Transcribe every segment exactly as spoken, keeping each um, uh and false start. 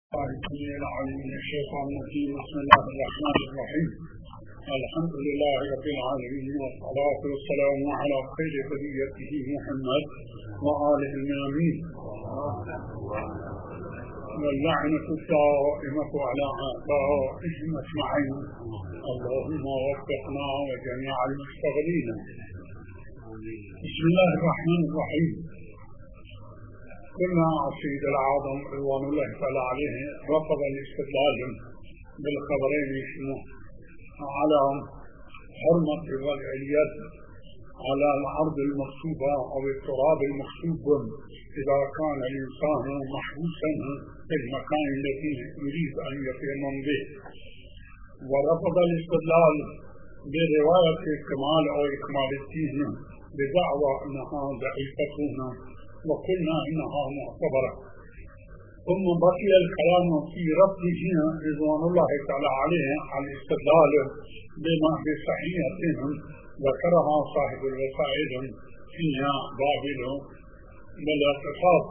العليم من الشيطان الرجيم. بسم الله الرحمن الرحيم. الحمد لله رب العالمين، والصلاة والسلام على خير بريته محمد وآله الميامين، واللعنة الدائمة على أعدائهم أجمعين. اللهم وفقنا وجميع المشتغلين. بسم الله الرحمن الرحيم. قلنا السيد العظم رضوان الله تعالى عليه رفض الاستدلال بالخبرين شنو على حرمة وضع اليد على الأرض المغصوبة أو التراب المغصوب إذا كان الإنسان محبوسا في المكان الذي يريد أن يتيمم به، ورفض الاستدلال برواية كمال أو إكمال الدين بدعوى أنها ضعيفة، وقلنا إنها معتبرة. ثم بقي الكلام في رده رضوان الله تعالى عليه على الاستدلال بما بصحيحة ذكرها صاحب الوسائل فيها بابل بالاقتصاد.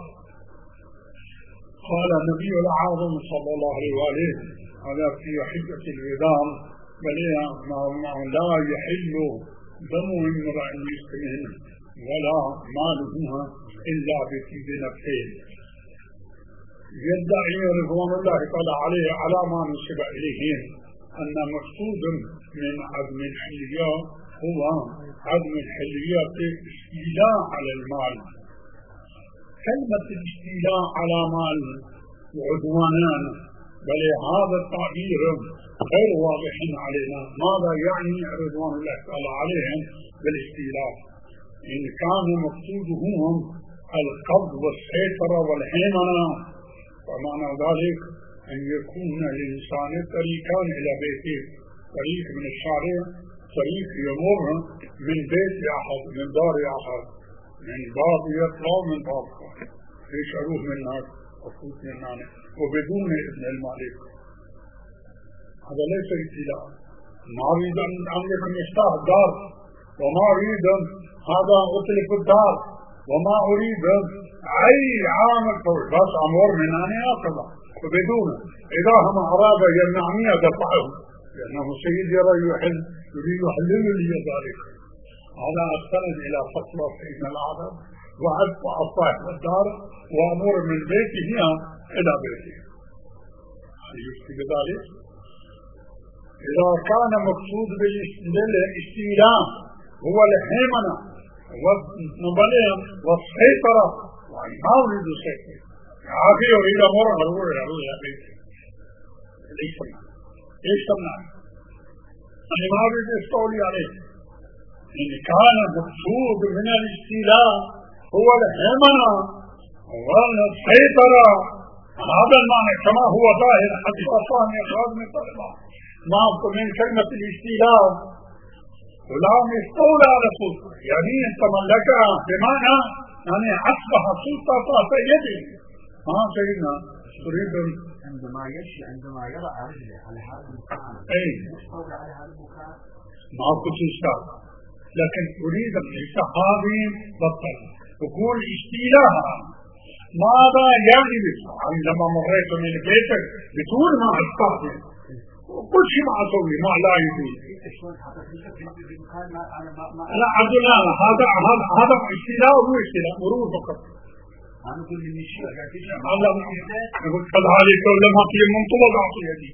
قال النبي العظيم صلى الله عليه وآله على في حجة الوداع: بل لا يحل دم امرئ مسلم ولا مالها إلا بطيب نفسه. يدعي رضوان الله تعالى عليه على ما نسب إليهم أن مقصود من عدم الحلية هو عدم الحلية الاستيلاء على المال. كلمة الاستيلاء على مال وعدوانان، بل هذا التعبير غير واضح علينا. ماذا يعني رضوان الله تعالى عليهم بالاستيلاء؟ إن كان مقصودهم القبض والسيطرة والهيمنة، فمعنى ذلك أن يكون للإنسان طريقان إلى بيته: طريق من الشارع، طريق يمر من بيت أحد، من دار أحد، من باب يطلع من باب ليش أروح من الناس وفوت من الناس وبدون إذن المالك. هذا ليس استيلاء. ما أريد أن أملك مفتاح الدار، وما أريد هذا أطلق الدار، وما أريد أي عامل طويل، بس أمر من أن أطلع وبدونه. إذا هم أراد يمنعني دفعه، لأنه سيد يرى يحل يريد يحلل لي ذلك. هذا أستند إلى فتوى سيدنا العظم وأدفع صاحب الدار وأمر من بيته إلى بيته. هل يفتي بذلك؟ إذا كان مقصود بالاستيلاء هو الهيمنة والسيطرة، ما أريد السيطرة، عافية أريد أمر أروح أروح إلى بيتي، ليس تمنع. إيش تمنع؟ أنا ما أريد أستولي عليه. إن كان مقصود من الاستيلاء هو الهيمنة والسيطرة، هذا المعنى كما هو ظاهر حديث أصلا إخراج من طلبة ما من كلمة الاستيلاء. غلام استولى على سلطة، يعني تملكها بمعنى يعني أصبح سلطة سيده. ها سيدنا تريد عندما يمشي عندما يضع رجله على هذا المكان أي يستولى على هذا المكان ما كنت إشكال، لكن أريد ليس هذه بطل تقول استيلاء. ماذا يعني عندما مريت من بيتك بدون ما أستخدم كل شيء ما أسوي ما لا يفيد؟ لا عبد الله، هذا هذا هذا استيلاء ومو استيلاء، مرور فقط. أنا أقول إن الشيء الله يقول كذلك لما في منطلق عقيدي.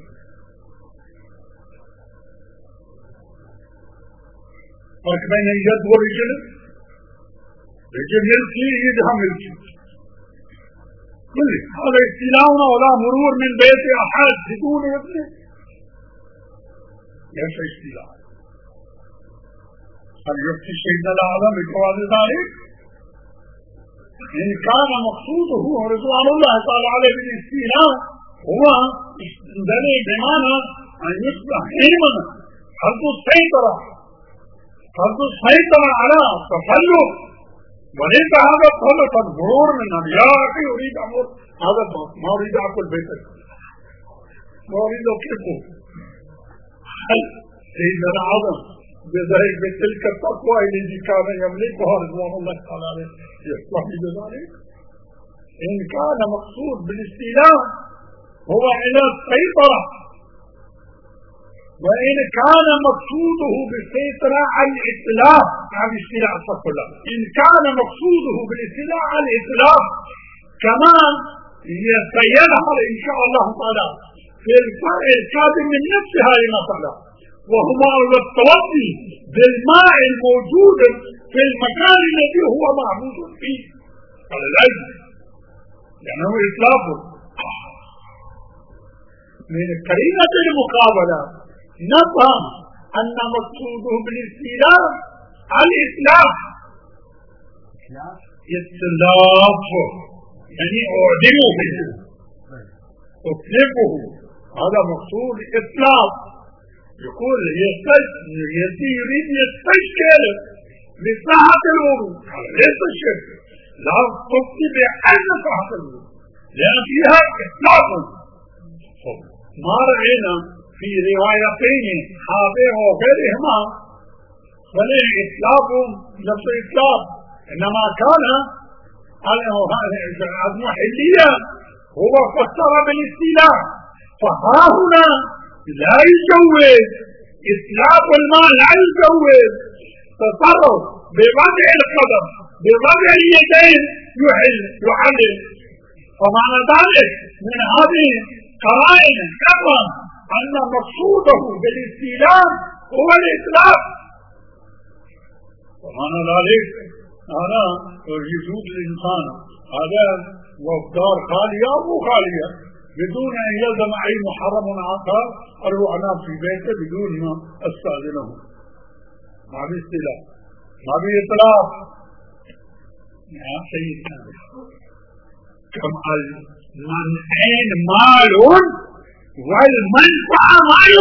فرق بين اليد والرجل، رجل ملكي يدها ملكي كله. هذا استيلاء ولا مرور من بيت أحد بدون إذنه، ليس استيلاء. هل يفتي سيدنا العظم بجواز ذلك؟ إن كان مقصوده رضوان الله تعالى عليه بالاستيلاء هو دليل بمعنى أن يصبح هيمنة، حد السيطرة، حد السيطرة على التسلط، وليس هذا الطلب المرور من أن يا أخي أريد أمر هذا ما أريد أكل بيتك، ما أريد أكلكم. هل سيدنا العظم بذلك بتلك التقوى التي كان يملكها رضوان الله تعالى عليه يصلح بذلك؟ إن كان مقصود بالاستيلاء هو إلى السيطرة. وإن كان مقصوده بالسيطرة على الإطلاق على الاستيلاء استغفر الله، إن كان مقصوده بالاستيلاء على الإطلاق كمان سيظهر إن شاء الله تعالى في الفرع القادم من نفس هذه المسألة، وهو التوضي بالماء الموجود في المكان الذي هو معبود فيه على العلم، لأنه إطلاقه. من قرينة المقابلة نفهم أن مقصوده بالاستيلاء الإطلاق، إطلاق يعني أعدمه أطلقه، هذا مقصود إطلاق. يقول يريد يستشكل لصحة الوضوء، ليس الشرك، لا تبقي بأن صحة الوضوء لأن فيها إطلاق. ما رأينا في روايتين هذه وغيرهما فليه إطلاق نفس إطلاق، إنما كان أنه هذه المحلية هو فسر بالاستيلاء، فها هنا لا يجوز إطلاق الماء، لا يجوز تصرف بوضع القدم بوضع اليدين يحل يحلل. فمعنى ذلك من هذه قرائن نفهم أن مقصوده بالاستيلاء هو الإطلاق. ومعنى ذلك هذا يجوز الإنسان هذا وافدار خالية أو خالية بدون أن يلزم أي محرم آخر أروح أنا في بيته بدون ما أستأذنه، ما باستيلاء ما بإطلاق. يا سيدنا كم المنعين مال والمنفعة مال،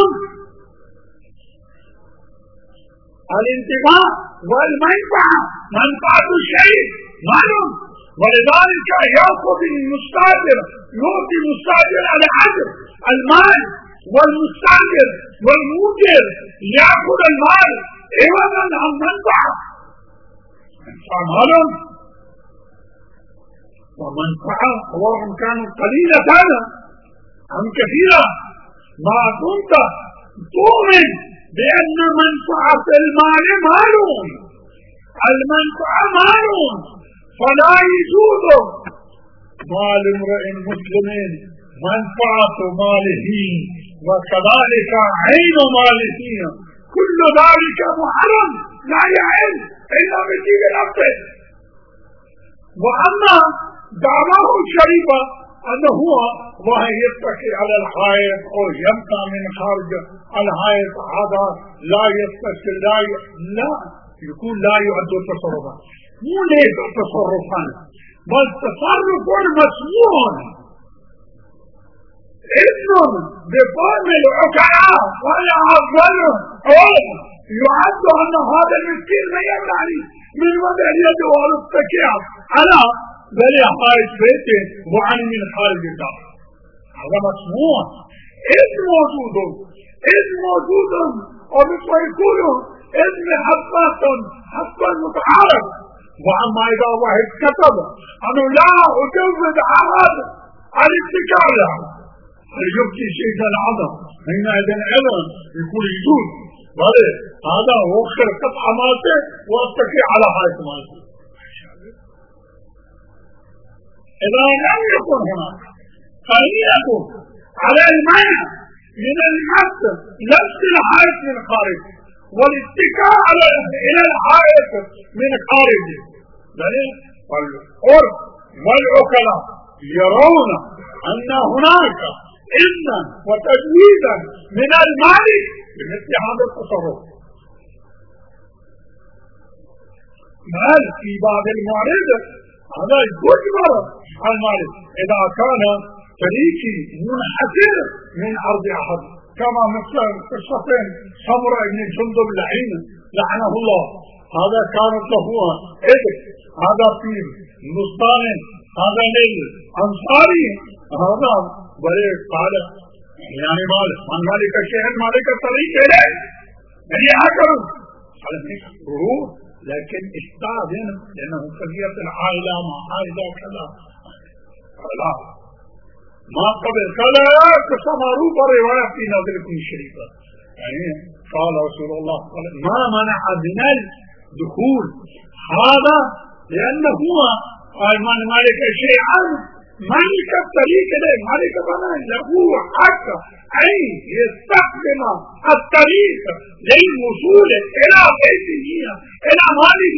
الانتفاع والمنفعة منفعة الشيء مال، ولذلك يأخذ المستاجر يؤتي المستاجر على حسب المال، والمستاجر والمؤجر يأخذ المال عوضا عن منفعة. منفعة مال ومنفعة سواء كانت قليلة أم كثيرة. ما كنت تؤمن بأن منفعة المال مال، المنفعة مال، فلا يجوز مال امرئ مسلم منفعة ماله وكذلك عين ماله، كل ذلك محرم لا يعين إلا بدين نفسه. وأما دعواه الشريفة أنه هو وهي يتكي على الحائط أو يمنع من خارج الحائط هذا لا يتكي لا ي... لا يكون لا يؤد تصرفا، مو ليس تصرفا بل تصرف مسموع إذن بفهم العقلاء ولا أفضل أو يعد أن هذا المسكين لا يمنعني من وضع اليد والتكيع على بل حائط بيته وعن من خارج الدار، هذا مسموع إذ موجود إذ موجود وبما يكون إذ محبات حتى المتعارف. وأما إذا واحد كتب أنه لا أجوز عرض الاتكال له هل يبكي شيء العظم حينئذ أيضا يكون يجوز، بل هذا هو خرقة حماسه واتكي على حائط مالته. إذا لم يكن هناك قرينة على المنع من المس لمس الحائط من خارج والاتكاء على إلى الحائط من خارج، بل والعرف والعقلاء يرون أن هناك إذنا وتجويزا من المالك بمثل هذا التصرف. بل في بعض الموارد هذا يجبر المالك إذا كان طريقي منحسر من أرض أحد، كما مثل قصتين سمرة بن جندب اللعين لعنه الله، هذا كانت له إذن هذا في بستان هذا للأنصاري هذا بل قال يعني مالك من مالك الشيء مالك الطريق إليه يعني هكذا قال روح لكن استاذن لأنه قضية العائلة مع عائلة كذا لا ما قبل قال تسمعوا برواية في نظركم الشريفة. يعني قال رسول الله قال ما منع من الدخول هذا لأنه هو قال من مالك شيئا مالك الطريق له مالك بنا له حق أن يستخدم الطريق للوصول إلى بيته إلى ماله.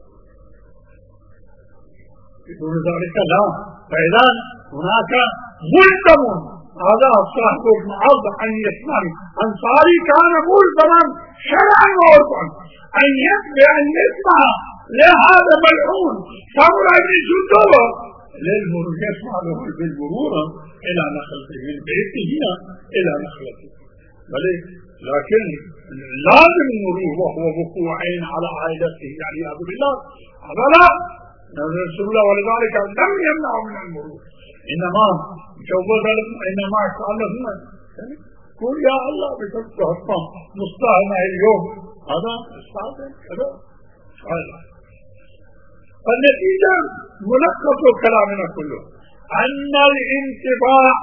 بدون ذلك لا. فإذا هناك ملزم هذا صاحب المعرض أن يسمع أنصاري كان ملزما شرعا وعرفا أن يسمع أن يسمع لهذا ملعون صبر بن جندب للمرور يسمع له بالمرور إلى نخلته من بيته إلى نخلته. لكن لازم المرور وهو وقوعين على عائلته يعني أعوذ بالله هذا لا رسول الله ولذلك لم يمنع من المرور إنما جوز إنما قال لهم قل يا الله بتوفى مصطفى اليوم هذا استعمل كذا هذا. فالنتيجة ملخص كلامنا كله أن الانتفاع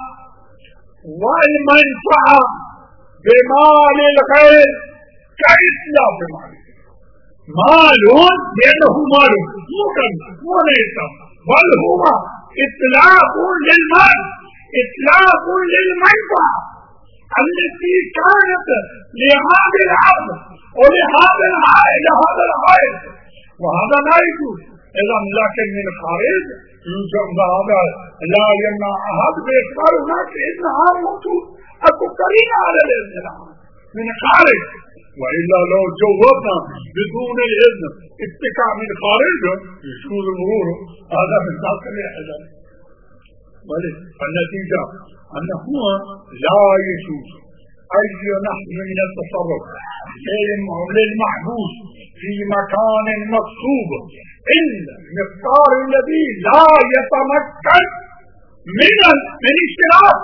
والمنفعة بمال الغير كإتلاف ماله. مال لأنه مال مكن وليس بل هو إتلاف للمال إتلاف للمنفعة التي كانت لهذا العبد ولهذا العائل هذا العائل وهذا لا يجوز. إذا لكن من خارج يوجد هذا لا يمنع أحد بإخبار هناك إذنها موجود أكو قرينة على الإذن من خارج. وإلا لو جوزنا بدون الإذن اتكاء من خارج يجوز المرور هذا من داخل الإذن. فالنتيجة أنه لا يجوز أي نحو من التصرف للمحبوس في مكان مقصود إلا المقدار الذي لا يتمكن من من اشتراك.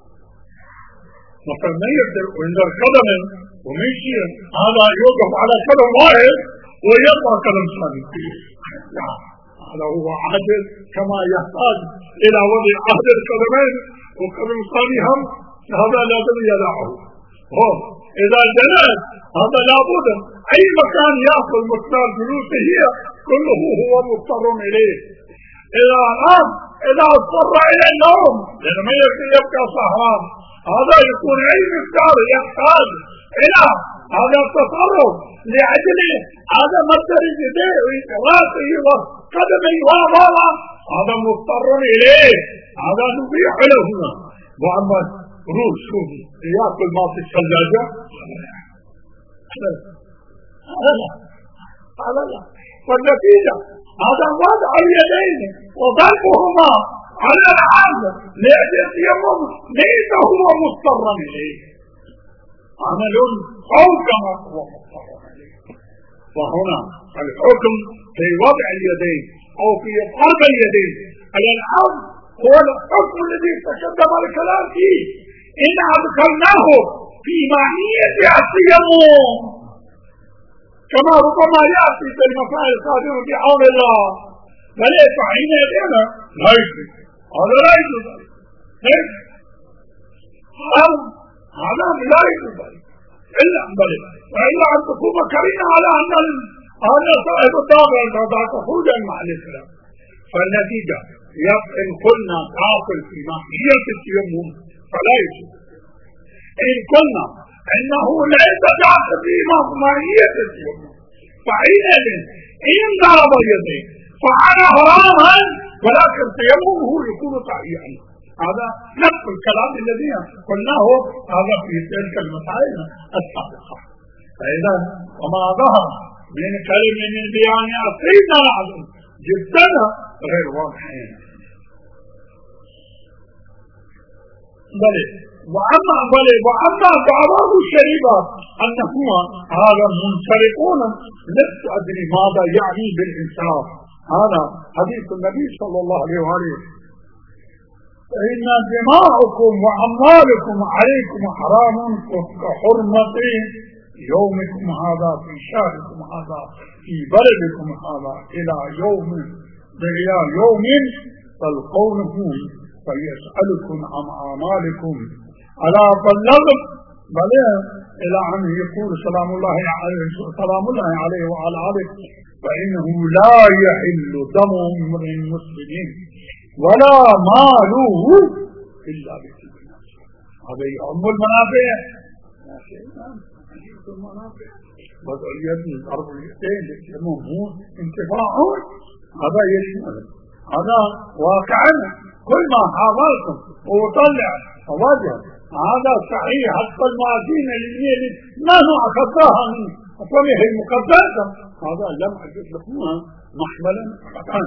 مثلا ما يقدر ينظر قدم ومشي هذا يوقف على قدم واحد ويطلع قدم ثاني. لا هذا هو عدل كما يحتاج إلى وضع عهد القدمين وقدم ثاني هم هذا لازم يدعه. إذا جلس هذا لابد أي مكان يأخذ مقدار جلوسه هي كله هو مضطر إليه. إذا نام إذا اضطر إلى النوم لأنه ما يبقى سهران هذا يكون أي مقدار يحتاج إلى هذا التصرف لأجله هذا مصدر يديه وراسه وقدمه وراءه هذا مضطر إليه هذا نبيح له. وأما روح شوف يأكل ما في الثلاجة هذا لا هذا لا. والنتيجة هذا وضع اليدين وضربهما على العرض لأجل التيمم ليس هو مضطرا إليه عمل أو كما هو مضطرا إليه. وهنا الحكم في وضع اليدين أو في ضرب اليدين على العرض هو الحكم الذي تقدم الكلام فيه إن أدخلناه في معنية التيمم كما ربما يأتي في المسائل القادمة بعون الله. بل فحين يدينا لا يجوز هذا لا يجوز هذا لا يجوز إلا بل وإلا أن تكون كريمة على أن هذا صاحب الطابع لا تخرج مع الإسلام. فالنتيجة إن قلنا داخل في ماهية التيمم فلا يجوز. إن قلنا إنه ليس داخل في ماهية التيمم فحينئذ إن ضرب يديه فعل حراما ولكن تيممه يكون صحيحا. هذا نفس الكلام الذي قلناه هذا في تلك المسائل السابقة. فإذا وما ظهر من كلمة من بيان سيدنا العظيم جدا غير واضح. بل وأما بل وأما دعواه الشريفة أنه هذا منسرقون لست أدري ماذا يعني بالإنصاف. هذا حديث النبي صلى الله عليه وآله فإن دماءكم وأموالكم عليكم حرام كحرمة يومكم هذا في شهركم هذا في بلدكم هذا إلى يوم إلى يوم تلقونه فيسألكم عن أعمالكم ألا بلغت بل إلى أن يقول سلام الله عليه سلام الله عليه وعلى آله فإنه لا يحل دم امرئ مسلم ولا ماله إلا بإذن الله. هذا يعم المنافع يا شيخنا المنافع وضع اليد من أرض اليدين يسمونه انتفاع هذا يشمل هذا واقعا كل ما حاولتم وطلع وجه هذا صحيح حتى الموازين اللي نحن أخذناها من أصله المقدسة هذا لم أجد لكمها محملا أبدا.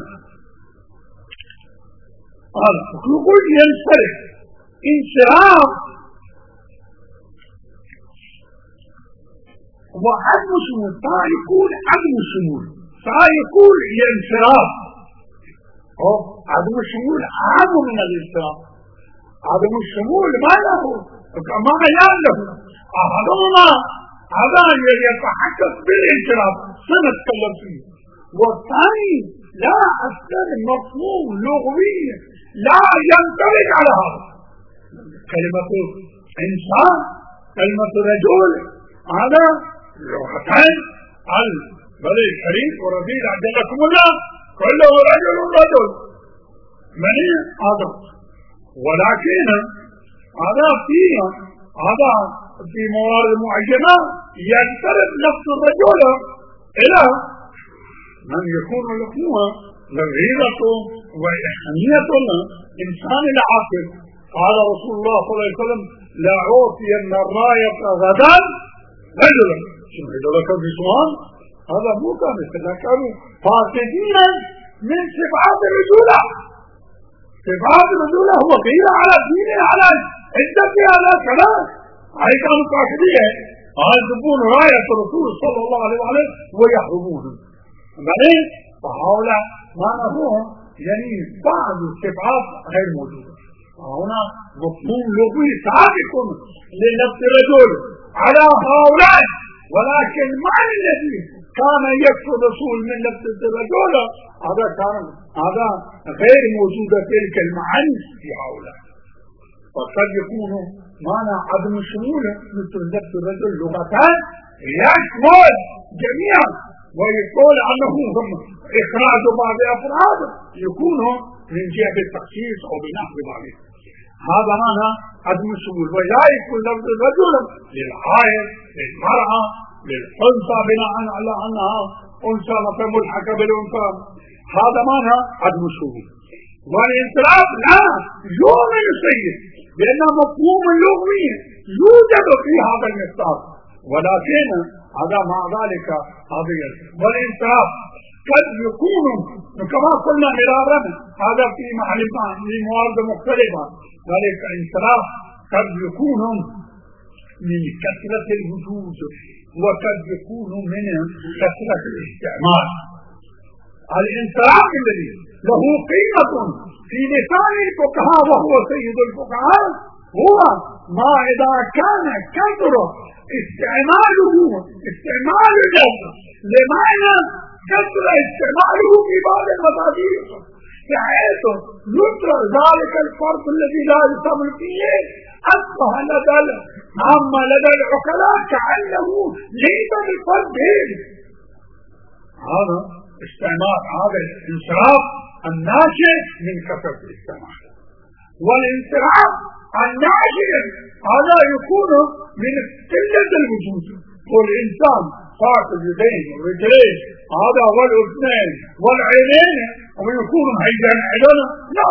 قال يقول ينصرف انصراف وعدم شمول يقول عدم شمول يقول ينصراف عدم الشمول عام من الانصراف. عدم الشمول ما له ما عيان له أحدهما هذا يتحقق بالانصراف سنتكلم فيه، والثاني لا أثر مفهوم لغوي لا ينطبق على هذا. كلمة إنسان كلمة رجل هذا لغتين بل الكريم ورضي عجلكم الله كله رجل رجل من هذا، ولكن هذا فيه هذا في موارد معينة ينترد نفس الرجل إلى من يكون لكم لغيرة وإحنية إنسان العاقل. قال رسول الله صلى الله عليه وسلم لا أعطين الراية غدا رجلا شمهد لك بسوان هذا مو كان كانوا فاسدين من صفات الرجولة. صفات الرجولة هو غير على دينه على عدة على ثلاث هاي كانوا فاسدين هاي يجبون راية الرسول صلى الله عليه وسلم ويحرمون بعدين فهؤلاء ما نفوهم يعني بعض الصفات غير موجودة. هنا مفهوم لغوي سابق لنفس الرجل على هؤلاء، ولكن معنى الذي كان يكفر رسول من نفس الرجل هذا كان هذا غير موجودة تلك المعاني في هؤلاء. فقد يكون معنى عدم الشمول مثل نفس الرجل لغتان يشمل جميعا ويقول عنه إخراج بعض أفراد يكون من جهة التخصيص أو بنحو بعضه. هذا معنى عدم الشمول، ولا يكون لفظ الرجل للحائض للمرأة للأنثى بناء على أنها أنثى مثل ملحقة بالأنثى. هذا معنى عدم الشمول. والانصراف لا يؤمن السيد بأن مفهوم اللغوي يوجد في هذا المقدار، ولكن هذا مع ذلك هذا والانصراف قد يكون كما قلنا مرارا هذا في محل في موارد مختلفة. ذلك الانصراف قد يكون من كثرة الوجود وقد يكون من كثرة الاستعمال. الانصراف الذي له قيمة في لسان الفقهاء وهو سيد الفقهاء هو ما إذا كان كثر استعماله استعمال اللفظ لمعنى كثر استعماله في بعض المصادر بحيث يترك ذلك الفرق الذي لا يستعمل فيه أصبح لدى أما لدى العقلاء كأنه ليس بفرق. هذا استعمال هذا الانصراف الناشئ من كثرة الاستعمال، والانصراف الناشئ هذا يكون من قلة الوجود. والإنسان فاقد اليدين والرجلين هذا والأذنين والعينين ويكون هيجان عدنا لا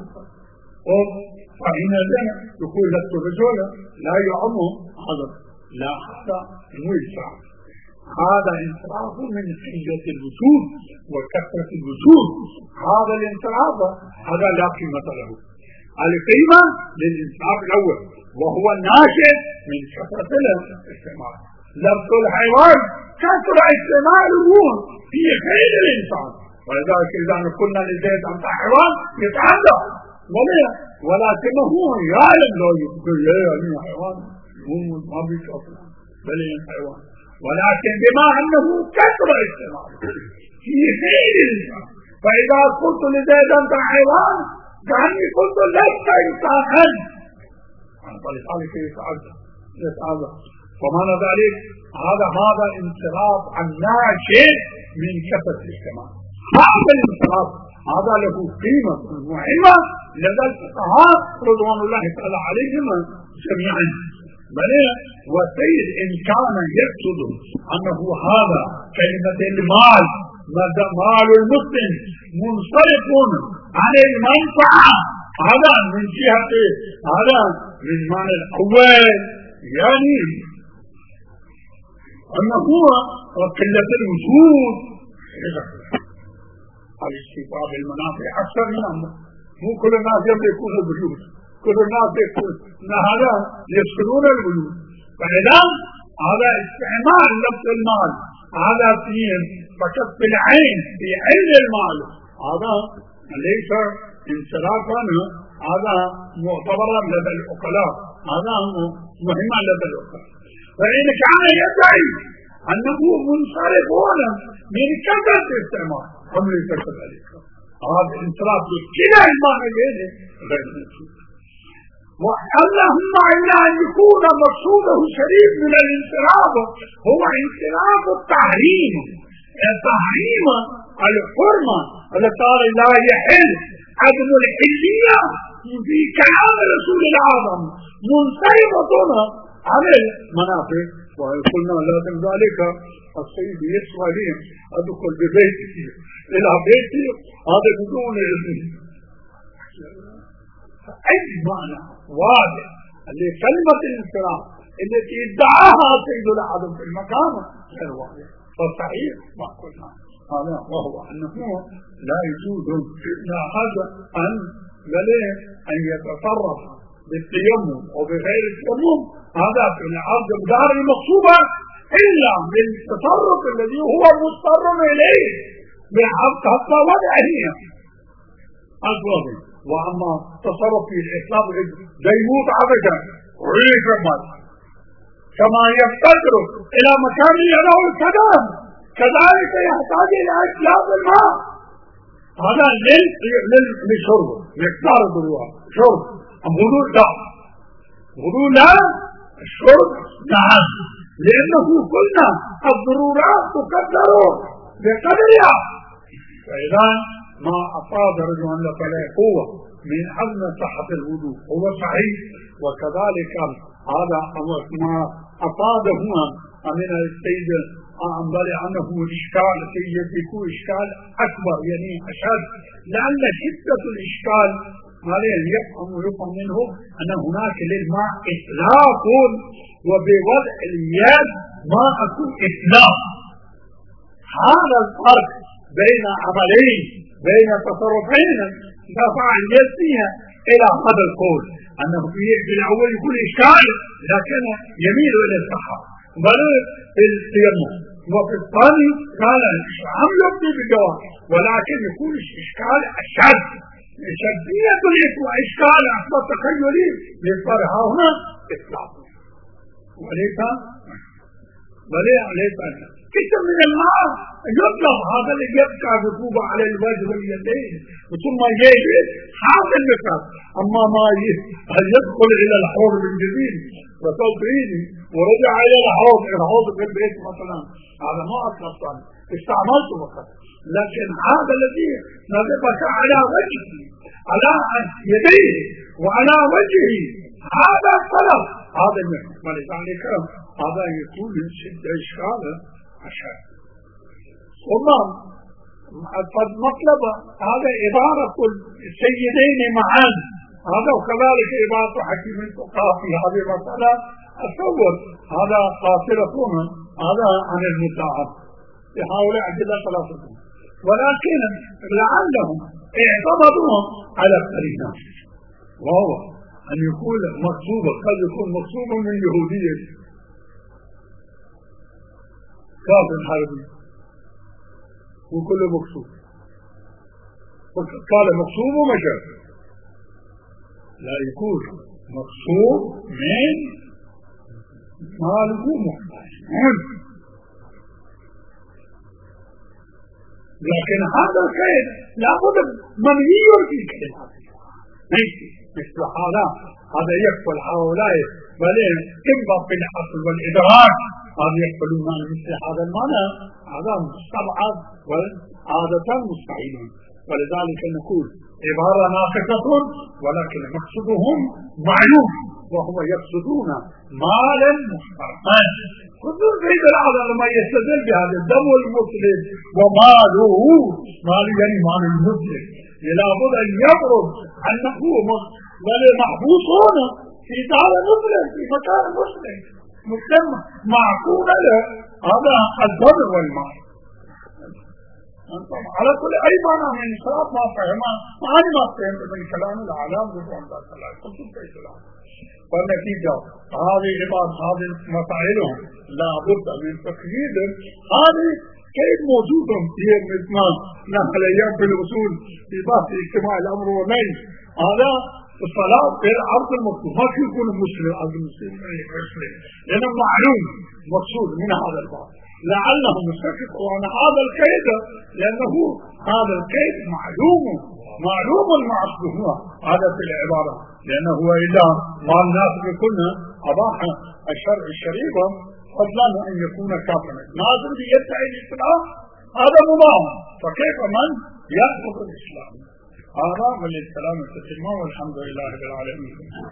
فإن لنا يقول لك الرجل لا يعمه هذا لا حتى يوسع. هذا انصراف من قلة الوجود وكثرة الوجود. هذا الانصراف هذا لا قيمة له. القيمة للانصراف الأول وهو الناشئ من كثرة الاستعمال. لفظ الحيوان كثر استعماله في خير الإنسان، ولذلك إذا قلنا لزيد أنت حيوان يتعدى ولكنه يعلم لو يقول لا حيوان ما بيشوفه بل حيوان، ولكن بما أنه كثر استعماله في خير الإنسان. فإذا قلت لزيد أنت حيوان كأني قلت لست إنسانا فلذلك يتعذب يتعذب ومعنى ذلك هذا هذا انصراف عن ناشئ من كثرة الاجتماع. هذا الانصراف هذا له قيمة مهمة لدى الفقهاء رضوان الله تعالى عليهم جميعا. بل والسيد إن كان يقصد أنه هذا كلمة المال مال المسلم منصرف عن المنفعة، هذا من جهة هذا من معنى الأول يعني أنه قلة الوجود الاستفاء بالمنافع أكثر من أمر. مو كل الناس يملكون البيوت، كل الناس يكون هذا يسكنون البيوت. فإذا هذا استعمال لفظ المال هذا فيه فقط بالعين في عين المال، هذا ليس انصرافا، هذا معتبرا لدى العقلاء، هذا مهما لدى العقلاء. فإن كان يدعي أنه منصرف هنا من كثرة الاستعمال هم ليس كذلك. هذا انصراف كلا المعنى غير منصوب. اللهم إلا أن يكون مقصوده شريف من الانصراف هو انصراف التحريم، التحريم الحرمة التي لا يحل عدم الحلية في كلام رسول العظم منصرفة عن المنافع. وقلنا لازم ذلك السيد يسوى لي أدخل ببيتي إلى بيتي هذا بدون إذن. أي معنى واضح لكلمة الانصراف التي ادعاها سيد العظم في المكان غير واضح. فالصحيح ما قلنا هذا وهو أنه لا يجوز لا هذا أن بليه أن يتصرف بالتيمم وبغير التيمم هذا في العرض بدار المقصوبة إلا بالتصرف الذي هو مضطر إليه بالحق حتى وضعه أصلاً. وأما تصرف في الإسلام يموت عبدا وعيش المال كما يفتقر إلى مكان يدعو السلام كذلك يحتاج إلى إسلام الماء. هذا للشرب مقدار الضرورة شرب غلول لا غلول لا الشرب نعم، لأنه قلنا الضرورات تقدر بقدرها. فإذا ما أفاد رجل لك لا قوة من عدم صحة الوضوء هو صحيح، وكذلك هذا ما أفاد هنا من السيد أنبال أنه الإشكال يكون إشكال أكبر يعني أشد، لأن شدة الإشكال عليه يفهم ويفهم منه أن هناك للماء إطلاق وبوضع اليد ماء إطلاق. هذا الفرق بين عملين بين تصرفين دفع اليد فيها إلى هذا القول أنه في الأول يكون إشكال لكن يميل إلى الصحة بل في التيمم، وفي الثاني قال عم يبدي بالجواب ولكن يكون إشكال أشد شدية وإشكال أكبر تخيلي للفرح هنا إطلاق وليس وليس ليس كثير من الماء يطلب هذا اللي يبقى رطوبة على الوجه واليدين ثم يجلس هذا المكان. أما ما يدخل إلى الحوض من جديد وتوضيني ورجع إلى الحوض الحوض في البيت مثلا هذا ما أطلب ثاني استعملته فقط، لكن هذا الذي نضبك على وجهه على يديه وعلى وجهه هذا الطلب هذا المهم. ولذلك هذا يكون شدة إشكال أشد. ثم المطلب هذا عبارة السيدين معا هذا وكذلك عبارة حكيم الفقهاء في هذه المسألة أتصور هذا قاصرة هذا عن المتعب يحاول أجل ثلاثة، ولكن لعلهم اعتمدوا على قرينة وهو أن يكون مقصوبا قد يكون مقصوبا من يهودية كافر حربي وكل مقصود قال مقصود ومجال لا يكون مقصود من ماله محتاج، لكن هذا الخير لابد منهي في كلماته مثل هذا هذا يقبل هؤلاء بل إما في العقل والإدراك هذا يقبلون مثل هذا المعنى هذا مستبعد وعادة مستحيل. ولذلك نقول عبارة ناقصة ولكن مقصودهم معلوم وهو يقصدون مالا مستحقا. خذوا زيد العالم لما يستدل بهذا الدم المسلم وماله مال يعني مال المسلم لابد أن يبرز أنه محبوس هنا في دار مسلم في مكان مسلم مسلم معقول له هذا الدم والمال. على كل أي معنى من إنصاف ما فهمه معنى ما فهمت من كلام العالم رضوان الله صلى الله عليه وسلم. والنتيجة هذه عباد هذه مسائلهم لا بد من تقييد هذه كيف موجود في الإسلام نحن الأيام في الوصول في بحث اجتماع الأمر والنهي هذا الصلاة في الأرض المطلوب ما يكون مسلم أرض المسلم لأنه معلوم مقصود من هذا الباب لعله مستفق عن هذا الكيد لأنه هذا الكيد معلوم معلوم المعصوم هذا في العبارة لأنه هو إلا ما الناس بكلنا أباح الشرع الشريف فضلا أن يكون كافرا نازل بيدعي الإسلام هذا مضام فكيف من يأخذ الإسلام هذا وللسلام والتسليم والحمد لله رب العالمين.